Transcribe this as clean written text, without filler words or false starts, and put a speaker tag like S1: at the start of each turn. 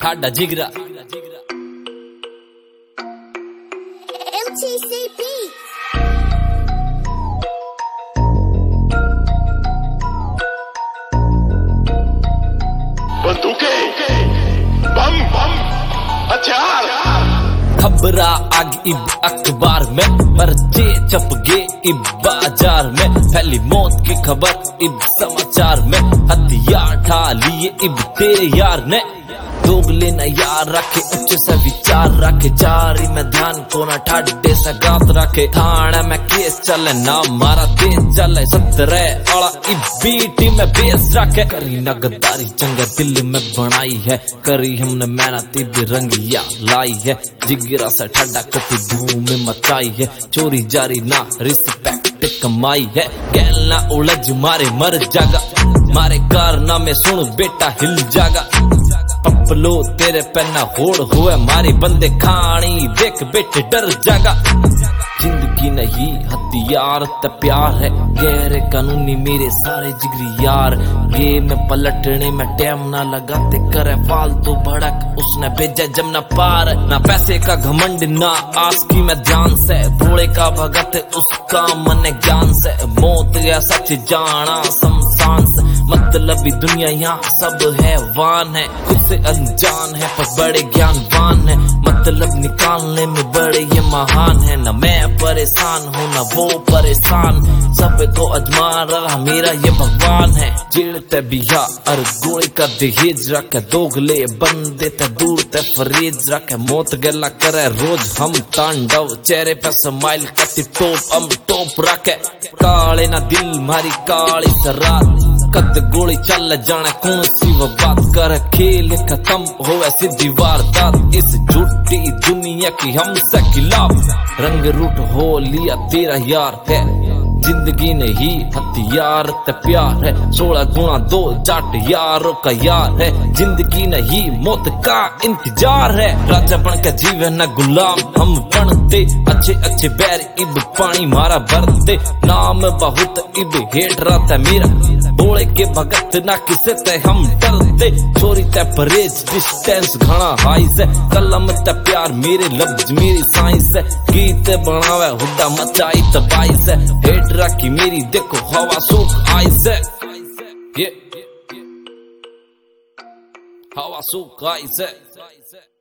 S1: साडा जिगरा
S2: MTCB
S3: बम बम हथियार
S1: खबरा आग इब अखबार में पर्चे छप गए इब बाजार में फैली मौत की खबर इब समाचार में हथियार ठा लिए इब तेरे यार ने दोगले न यार रखे उच्च से विचार रखे जारी में ध्यान को न ठाडे से गात रखे थाने में केस चले ना मारा तेज चले 17 आला इब बीटी में बेस रखे करी नगदारी जंग दिल में बनाई है करी हमने मेहनत इब रंगिया लाई है जिगरा से ठंडा कटी धूम में मचाई है चोरी जारी ना रिस्पेक्ट कमाई है गैल ना उलझ मारे मर जागा मारे कारनामे सुन बेटा हिल जागा पपलो तेरे पेना होड़ हुए मारी बंदे खानी देख बेटे डर जागा जिंदगी नहीं हथियार त प्यार है गहरे कानूनी मेरे सारे जिगरी यार गेम में पलटने में टाइम ना लगाते करे फालतू भड़क उसने भेजा जमना पार ना पैसे का घमंड ना आस्की में ध्यान से भोले का भगत उसका मन ज्ञान से मौत या सच जाना शमशान से मतलबी दुनिया यहाँ सब है वान है खुद से अनजान है पर बड़े ज्ञानवान है मतलब निकालने में बड़े ये महान है न मैं परेशान हूँ न वो परेशान सब को अजमा रहा मेरा ये भगवान है चिड़ते बिया और गोली का दहेज रखे दोगले बंदे ते दूर ते फरीज रखे मौत गला करे रोज हम तांडव चेहरे पे स्माइल कति टोप रखे काले ना दिल मारी काली सरात कद गोली चल जाने कौन सी वो बात कर खेल खत्म होवे सीधी वारदात इस झूठी दुनिया की हमसे खिलाफ रंग रूट हो लिया तेरा यार है जिंदगी नहीं हथियार ते प्यार है 16 गुणा 2 जाट यारों का यार है जिंदगी नहीं मौत का इंतजार है राजा बन के जीवे न गुलाम हम बनते अच्छे अच्छे बैर इब पानी मारा भरते नाम बहुत इब हेट रहता मेरा बोले के भगत ना किसे ते हम डरते चोरी ते परहेज डिस्टेंस घना हाई से कलम ते प्यार मेरे लफ्ज मेरी साइंस है गीत बनावे हुड्डा मचाई तबाही से हेट रखी मेरी देखो हवा सूख आई से ये हवा सूख आई से